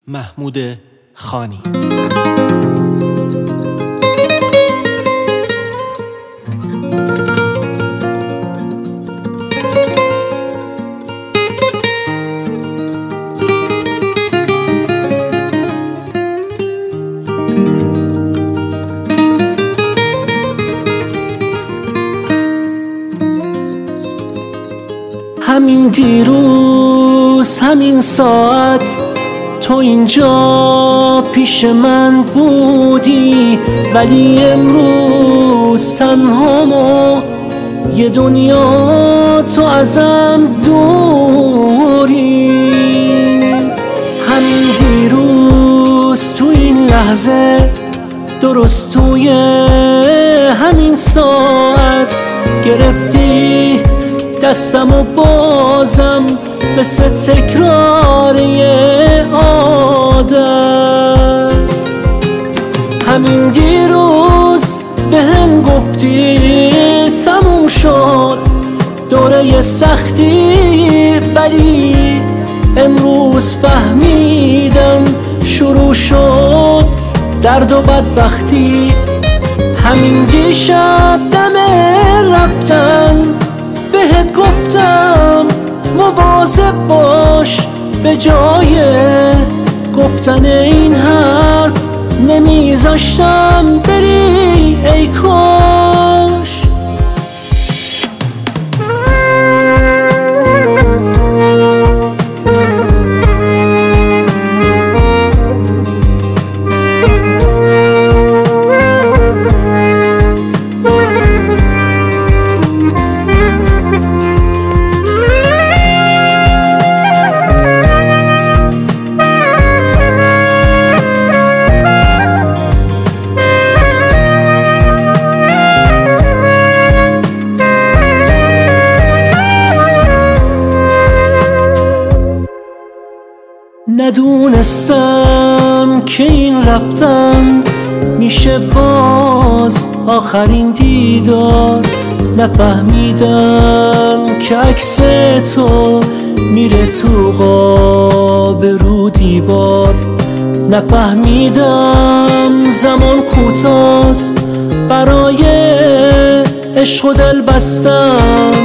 محمود خانی. همین دیروز همین ساعت تو اینجا پیش من بودی، ولی امروز تنهام و یه دنیا تو ازم دوری. همین دیروز تو این لحظه درست توی همین ساعت گرفتی دستم و بازم مثل تکرار یه عادت. همین دیروز به هم گفتی تموم شد دوره سختی، ولی امروز فهمیدم شروع شد درد و بدبختی. همین دیشب دم رفتن بهت گفتم مواظب باش، به جای گفتن این حرف نمیذاشتم بری ای کاش. ندونستم که این رفتن میشه باز آخرین دیدار، نفهمیدم که عکس تو میره تو قاب رو دیوار، نفهمیدم زمان کوتاست برای عشق و دل بستن.